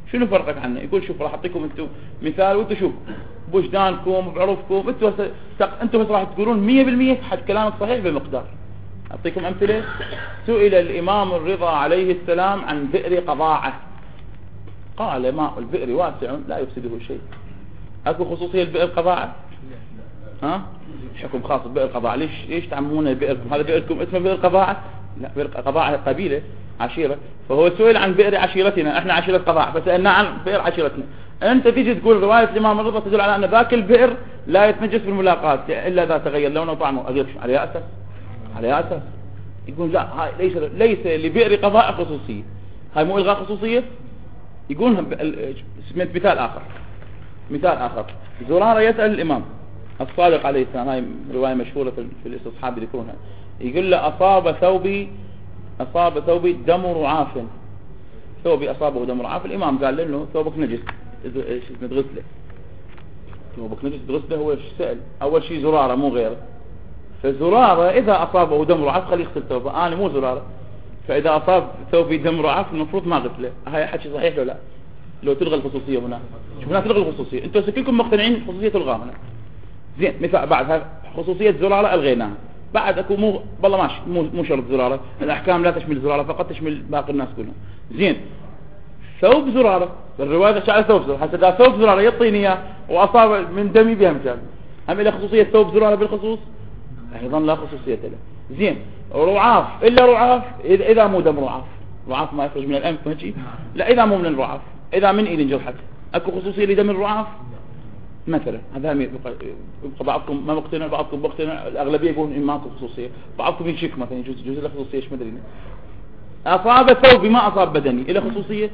شنو فرقك عنه؟ يقول شوف راح اعطيكم انتم مثال وانتم شوف بوجدانكم بعروفكم انتم انتم بس راح تقولون مية بالمية حد كلامك صحيح بمقدار. اعطيكم امثله. سئل الامام الرضا عليه السلام عن بئر قضاعه، قال ماء البئر واسع لا يفسده شيء. اكو خصوصيه البئر قضاعه؟ ها حكم خاص ببئر قضاعه. ليش ليش تعمون بئركم؟ هذا بئركم اسمه بئر قضاعه؟ لا، بئر قضاعه قبيله عشيره. فهو سئل عن بئر عشيرتنا، احنا عشيره قضاعه، فسالنا عن بئر عشيرتنا. انت تيجي تقول روايه الامام الرضا تدل على ان ذاك البئر لا يتنجس بالملاقات الا اذا تغير لونه وطعمه. اقول على اساس على اساس يقول لا، هاي ليس ليس لبئر قضاء خصوصيه، هاي مو الغاء خصوصيه. يقولها مثال اخر مثال اخر زرارة يسأل الامام الصادق عليه السلام، هاي روايه مشهوره في الاستصحاب يذكرونها. يقول له اصاب ثوبي اصاب ثوبي دم رعاف، ثوبي اصابه دم رعاف. الامام قال له انه ثوبك نجس، ايش تغسله؟ ثوبك نجس تغسله. هو ايش سأل؟ اول شيء زرارة مو غيره. فزرارة اذا اصابه دم رعاف خليه يغسل ثوبه، انا مو زرارة، فاذا اصاب ثوبي دم رعاف المفروض ما غسله. هاي حكي صحيح ولا لا؟ لو تلغى الخصوصية هنا، شوف هنا تلغى الخصوصية، انتوا كلكم مقتنعين خصوصية تلغى هنا. زين مثال بعد خصوصية زرارة الغيناها، بعد اكو مو والله ماشي مو مو شرط زرارة، الاحكام لا تشمل زرارة فقط، تشمل باقي الناس كلهم. زين ثوب زرارة، الرواية شعر ثوب زرارة، حتى اذا ثوب زرارة يعطيني اياه واصاب من دمي بها مثال، هم الى خصوصية ثوب زرارة بالخصوص؟ ايضا لا خصوصية له. زين رعاف، الا رعاف اذا اذا مو دم رعاف، رعاف ما يخرج من الانف ماشي، لا اذا مو من الرعاف، اذا من ايد انجرحت اكو خصوصية لدم الرعاف مثلا. هذا يبقى بعضكم ما مقتنع، بعضكم مقتنع، الاغلبيه يقولون ان ماكو خصوصيه، بعضكم يشك مثلا يجوز يجوز له خصوصيه ايش ما ادري. اصاب ثوبي ما اصاب بدني الى خصوصيه.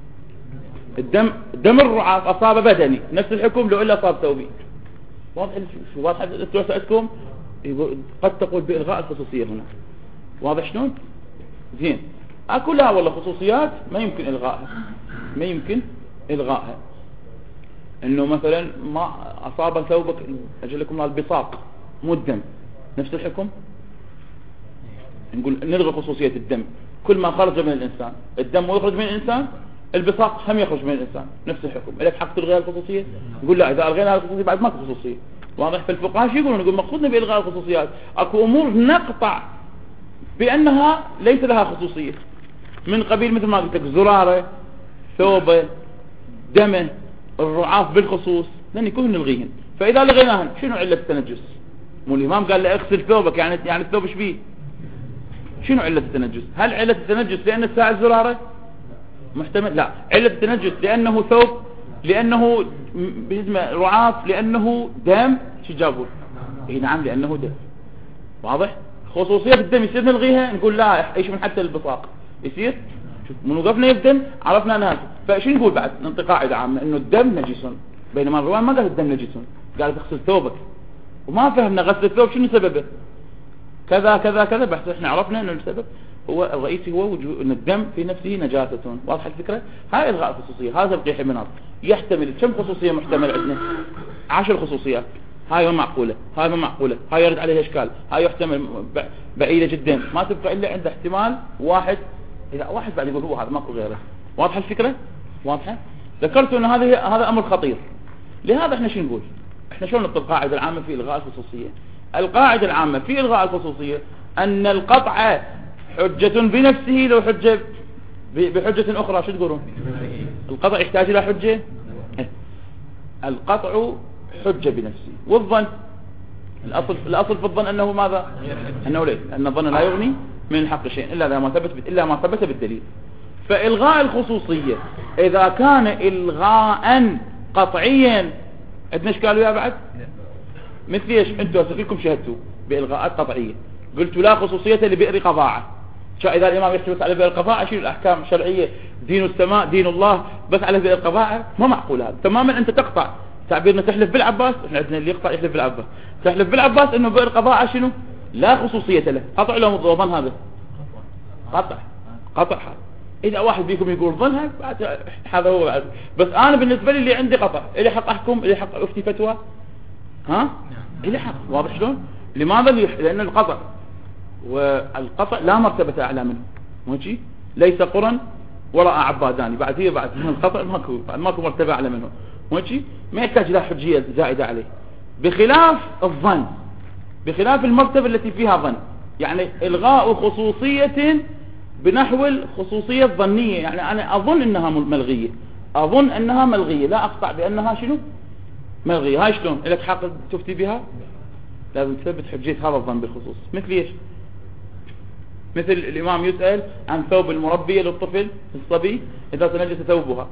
الدم دم الرعاف اصاب بدني نفس الحكم لو الا اصاب ثوبي. واضح شو واضح انتوا سالتكم قد تقول بالغاء الخصوصيه هنا. واضح شلون؟ زين اكو لا والله خصوصيات ما يمكن الغائها، ما يمكن الغائها. انه مثلا ما اصاب ثوبك اجل لكم البصاق مو الدم، نفس الحكم. نقول نلغي خصوصية الدم، كل ما خرج من الانسان الدم ويخرج من الانسان، البصاق هم يخرج من الانسان نفس الحكم. لك حق تلغي الخصوصية؟ نقول لا، اذا الغينا الخصوصية بعد ماكو خصوصية. واضح؟ في الفقهاء شو يقولون؟ نقول مقصودنا بالغاء الخصوصيات اكو امور نقطع بانها ليس لها خصوصية، من قبيل مثل ما قلت لك زرارة، ثوبه، دمه، الرعاف بالخصوص، لان يكون نلغيهن. فاذا لغيناهن شنو علة التنجس؟ مو الامام قال له اغسل ثوبك، يعني يعني الثوب ايش بيه؟ شنو علة التنجس؟ هل علة التنجس لان الساعة زرارة؟ محتمل لا. علة التنجس لانه ثوب، لانه باسمه رعاف، لانه دم. شو جابوا؟ اي نعم لانه دم. واضح؟ خصوصية الدم يصير نلغيها؟ نقول لا، ايش من حتى البصاق يصير. شوف من وقفنا يبدن عرفنا انها. فايش نقول بعد؟ ننطي قاعده عامه انه الدم نجس، بينما الروايه ما قال الدم نجس، قال تغسل ثوبك، وما فهمنا غسل الثوب شنو سببه، كذا كذا كذا. بس احنا عرفنا انه السبب هو الرئيسي هو وجود ان الدم في نفسه نجاسه. واضحه الفكره؟ هاي الغاء الخصوصيه، هذا القيح مناط يحتمل كم خصوصيه محتمل عندنا؟ عشر خصوصيات. هاي ما معقوله، هاي ما معقوله، هاي يرد عليها اشكال، هاي يحتمل بعيده جدا، ما تبقى الا عند احتمال واحد. إذا واحد بعد يقول هو هذا ماكو غيره. واضحة الفكرة؟ واضحة؟ ذكرت أن هذا هذا أمر خطير. لهذا احنا شو نقول؟ احنا شلون نطبق القاعدة العامة في إلغاء الخصوصية؟ القاعدة العامة في إلغاء الخصوصية أن القطع حجة بنفسه لو حجة بحجة أخرى. شو تقولون؟ القطع يحتاج إلى حجة؟ القطع حجة بنفسه. والظن الأصل الأصل في الظن أنه ماذا؟ أنه ليس، أن الظن لا يغني من الحق شيء إلا ما ثبت إلا ما ثبت بالدليل. فإلغاء الخصوصية إذا كان إلغاء قطعيا عندنا إشكال وياه بعد؟ مثل إيش؟ أنتوا فيكم شهدتوا بإلغاءات قطعية، قلتوا لا خصوصية لبئر قضاعة. إذا الإمام يحتوي على بئر قضاعة شيل الأحكام شرعية، دين السماء دين الله، بس على بئر قضاعة ما معقول هذا تماما. أنت تقطع تعبيرنا تحلف بالعباس، احنا عندنا اللي يقطع يحلف بالعباس، تحلف بالعباس انه بئر قضاعة شنو؟ لا خصوصية له. قطع له ظن، هذا قطع قطع. اذا واحد فيكم يقول ظنها هذا هو بعد. بس انا بالنسبة لي اللي عندي قطع، اللي حق احكم، اللي حق افتي فتوى، ها اللي حق. واضح شلون؟ لماذا؟ لان القطع والقطع لا مرتبة اعلى منه، ماشي؟ ليس قرا وراء عبادان، بعد هي بعد من الخطأ ماكو بعد ماكو مرتبة أعلى منه، ماشي، ما يحتاج لا حجية زائدة عليه، بخلاف الظن، بخلاف المرتبة التي فيها ظن، يعني إلغاء خصوصية بنحو الخصوصية الظنية، يعني أنا أظن أنها ملغية، أظن أنها ملغية، لا أقطع بأنها شنو ملغية. هاي شلون لك حق تفتي بها؟ لازم تثبت حجية هذا الظن بالخصوص. مثل ايش؟ مثل الإمام يسأل عن ثوب المربية للطفل الصبي إذا تنجس ثوبها،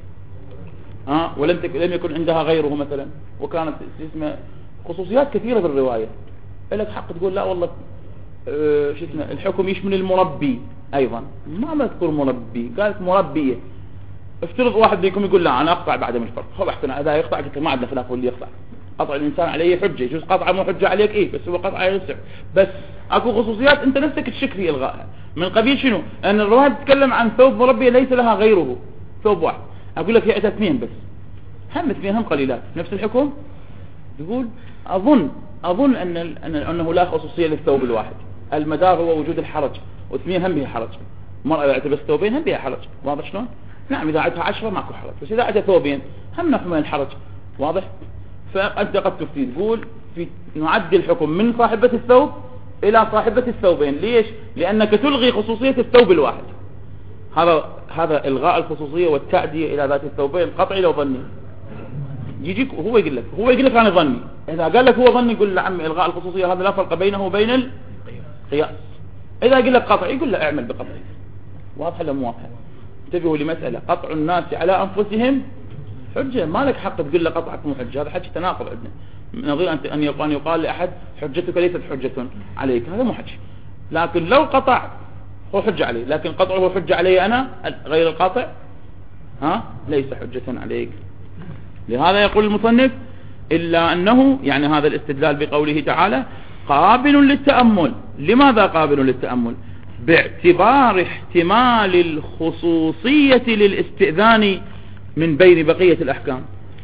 ها، ولم لم يكن عندها غيره مثلا، وكانت اسمه خصوصيات كثيرة بالرواية، لك حق تقول لا والله اه شو اسمه الحكم يشمل المربي أيضا، ما مذكور مربي، قالت مربية. افترض واحد منكم يقول لا أنا أقطع بعدم الفرق، خلاص احنا إذا يقطع قلت ما عندنا خلاف واللي يقطع، قطع الإنسان عليه حجة، يجوز قطعه مو حجة عليك إيه، بس هو قطعه يسع، بس أكو خصوصيات أنت نفسك تشك في إلغائها، من قبيل شنو؟ أن الرواية تتكلم عن ثوب مربية ليس لها غيره، ثوب واحد، أقول لك هي عندها اثنين بس، هم اثنين هم قليلات، نفس الحكم. تقول أظن أظن أن أن أنه لا خصوصية للثوب الواحد، المدار هو وجود الحرج، واثنين هم بها حرج، مرة إذا اعتبرت ثوبين هم بها حرج، واضح شلون؟ نعم إذا عندها عشرة ماكو حرج، بس إذا عندها ثوبين هم نحمل الحرج، واضح؟ فأنت قد تفتي تقول في نعدي الحكم من صاحبة الثوب إلى صاحبة الثوبين، ليش؟ لأنك تلغي خصوصية الثوب الواحد، هذا هذا إلغاء الخصوصية والتعدية إلى ذات الثوبين قطعي لو ظني، يجيك وهو يقول لك هو يقول لك أنا ظني، إذا قال لك هو ظني يقول له عمي إلغاء الخصوصية هذا لا فرق بينه وبين القياس، إذا قال لك قطعي يقول له اعمل بقطعي، واضحة ولا مو واضحة؟ انتبهوا لمسألة، قطع الناس على أنفسهم حجة، ما لك حق تقول له قطعك مو حجة، هذا حكي تناقض عندنا، نظير أن يقال يقال لأحد حجتك ليست حجة عليك، هذا مو حكي، لكن لو قطع هو حجة عليه، لكن قطعه هو حجة علي أنا غير القاطع ها ليس حجة عليك. لهذا يقول المصنف إلا أنه يعني هذا الاستدلال بقوله تعالى قابل للتأمل. لماذا قابل للتأمل؟ باعتبار احتمال الخصوصية للاستئذان من بين بقية الأحكام.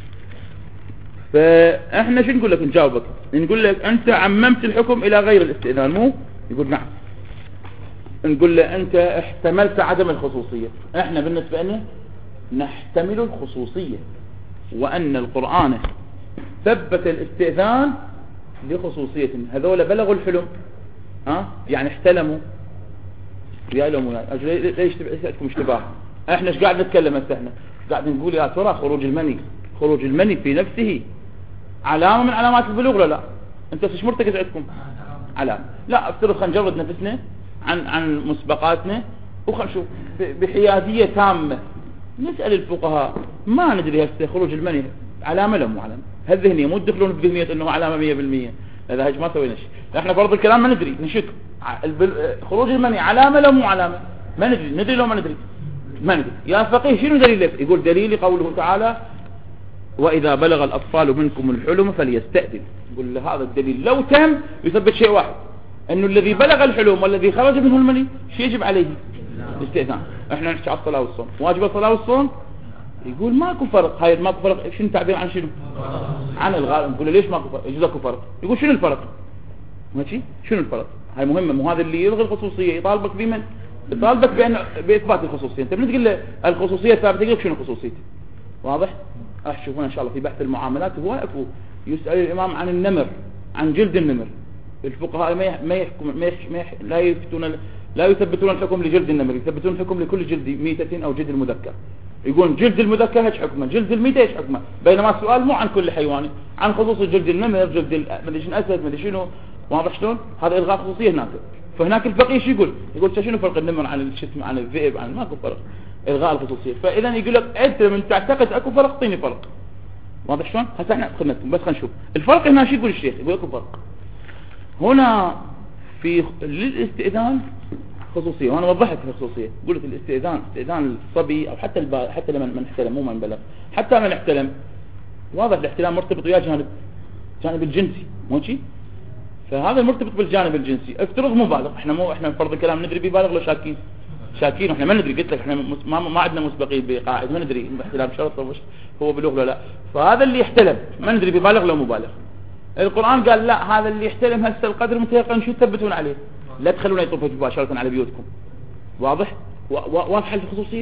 فإحنا شو نقول لك؟ نجاوبك نقول لك أنت عممت الحكم إلى غير الاستئذان مو؟ يقول نعم. نقول له أنت احتملت عدم الخصوصية. إحنا بالنسبة لنا نحتمل الخصوصية، وأن القرآن ثبت الاستئذان لخصوصية. هذول بلغوا الحلم، ها يعني احتلموا، يا لهم يا ليش تبعثكم اشتباه؟ احنا ايش قاعد نتكلم هسه؟ احنا قاعد نقول يا ترى خروج المني خروج المني في نفسه علامة من علامات البلوغ ولا لا؟ انت ايش مرتكز عندكم؟ علامة. لا افترض خلينا نجرد نفسنا عن عن مسبقاتنا وخلينا نشوف بحيادية تامة نسأل الفقهاء، ما ندري هسه خروج المني علامة ولا مو علامة؟ هالذهنية مو تدخلون بذهنية انه علامة مية بالمية، هذا هيك ما سوينا شيء. احنا فرض الكلام ما ندري، نشك خروج المني علامة ولا مو علامة؟ ما ندري. ندري لو ما ندري؟ ما ندري. يا فقيه شنو دليلك؟ يقول دليلي قوله تعالى وإذا بلغ الأطفال منكم الحلم فليستأذن. يقول هذا الدليل لو تم يثبت شيء واحد، انه الذي بلغ الحلم والذي خرج منه المني شيء يجب عليه الاستئذان. احنا نحكي على الصلاة والصوم، واجب الصلاة والصوم، يقول ماكو فرق. هاي ماكو فرق شنو تعبير عن شنو؟ عن الغالب. نقول ليش ماكو فرق؟ يجوز اكو فرق. يقول شنو الفرق؟ ماشي شنو الفرق؟ هاي مهمة. مو هذا اللي يلغي الخصوصية يطالبك بمن؟ يطالبك بأن بإثبات الخصوصية. انت بتقول له الخصوصية ثابتة، يقول شنو خصوصيته؟ واضح؟ راح تشوفون ان شاء الله في بحث المعاملات. هو اكو يسأل الامام عن النمر، عن جلد النمر. الفقهاء ما ما يحكم ما, يح... ما يح... لا يفتون لا يثبتون الحكم لجلد النمر، يثبتون الحكم لكل جلد ميتة او جلد المذكر. يقول جلد المذكر ايش حكمه، جلد الميتة ايش حكمه، بينما السؤال مو عن كل حيوان، عن خصوص جلد النمر، جلد ال... شنو اسد ما شنو. واضح شلون؟ هذا الغاء خصوصيه هناك. فهناك الفقيه شو يقول؟ يقول شنو فرق النمر عن الشتم عن الذئب عن ماكو فرق، الغاء الخصوصيه. فاذا يقول لك انت من تعتقد اكو فرق اعطيني فرق. واضح شلون؟ هسه احنا خدمتكم بس خلينا نشوف الفرق هنا. شو يقول الشيخ؟ يقول اكو فرق هنا في للاستئذان خصوصيه، وانا وضحت الخصوصيه. قلت الاستئذان استئذان الصبي او حتى الب... حتى لمن من احتلم، مو من بلغ، حتى من احتلم. واضح الاحتلام مرتبط ويا جانب جانب الجنسي، مو شيء؟ فهذا المرتبط بالجانب الجنسي. افترض مبالغ، احنا مو احنا فرض الكلام ندري ببالغ لو شاكين شاكين واحنا ما ندري. قلت لك احنا ما, ما عندنا مسبقين بقاعد، ما ندري احتلام شرط وش هو بلوغ ولا لا. فهذا اللي يحتلم ما ندري ببالغ لو مبالغ. القرآن قال لا، هذا اللي يحتلم هسه القدر متيقن شو تثبتون عليه، لا تخلونه يطوف مباشرة على بيوتكم. واضح؟ واضحة الخصوصية؟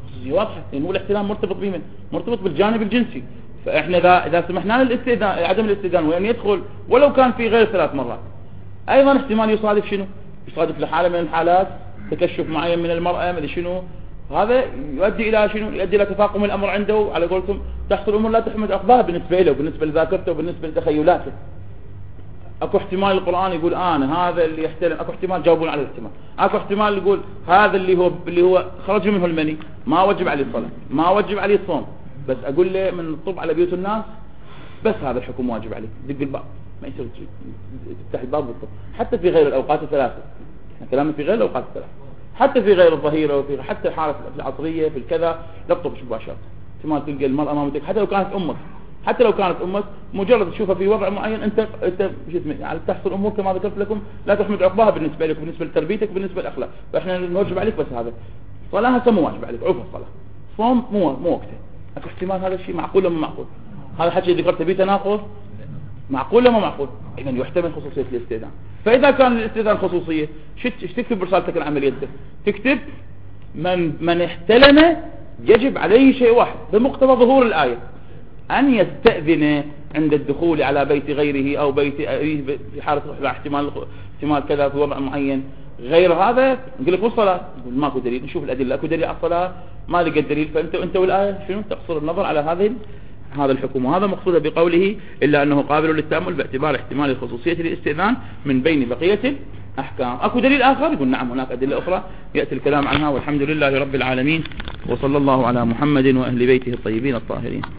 خصوصية واضحة، لأن هو الاحتلام مرتبط بمن؟ مرتبط بالجانب الجنسي. فإحنا إذا إذا سمحنا للاستئذان عدم الاستئذان وأن يدخل ولو كان في غير ثلاث مرات، أيضا احتمال يصادف شنو؟ يصادف لحالة من الحالات تكشف معين من المرأة ماذا شنو، هذا يؤدي إلى شنو؟ يؤدي إلى تفاقم الأمر عنده، على قولكم تحصل الأمور لا تحمد عقباها بالنسبة له وبالنسبة لذاكرته وبالنسبة لتخيلاته. اكو احتمال القرآن يقول انا هذا اللي يحتلم، اكو احتمال جاوبون على الاحتمال، اكو احتمال يقول هذا اللي هو اللي هو خرج منه المني ما وجب عليه الصلاة ما وجب عليه الصوم، بس اقول له من الطب على بيوت الناس بس هذا الحكم واجب عليه، دق الباب ما يصير تفتح الباب بالطب. حتى في غير الاوقات الثلاثة، احنا كلامنا في غير الاوقات الثلاثة، حتى في غير الظهيرة وفي حتى حالة العصرية في الكذا لا تطب مباشرة. احتمال تلقى المرأة امامك حتى لو كانت امك حتى لو كانت امك مجرد تشوفها في وضع معين انت انت يعني تحصل امور كما ذكرت لكم لا تحمد عقباها بالنسبه لك وبالنسبه لتربيتك وبالنسبه للاخلاق، فاحنا نوجب عليك بس هذا. صلاها مو واجب عليك، عوف الصلاه، صوم مو مو وقته. اكو احتمال هذا الشيء معقول ولا مو معقول؟ هذا الحكي اللي ذكرته به تناقض، معقول ولا مو معقول؟ اذا يحتمل خصوصيه الاستئذان. فاذا كان الاستئذان خصوصيه ايش تكتب برسالتك العمليه؟ تكتب من من احتلم يجب عليه شيء واحد بمقتضى ظهور الايه، أن يستأذن عند الدخول على بيت غيره أو بيت في حالة احتمال احتمال كذا في وضع معين. غير هذا نقول لك والصلاة نقول ماكو دليل، نشوف الأدلة، أكو دليل على الصلاة ما لقى الدليل، فأنت أنت والآية شنو تقصر النظر على هذه هذا الحكم. وهذا مقصود بقوله إلا أنه قابل للتأمل باعتبار احتمال الخصوصية للاستئذان من بين بقية الأحكام. أكو دليل آخر؟ يقول نعم هناك أدلة أخرى يأتي الكلام عنها. والحمد لله رب العالمين، وصلى الله على محمد وأهل بيته الطيبين الطاهرين.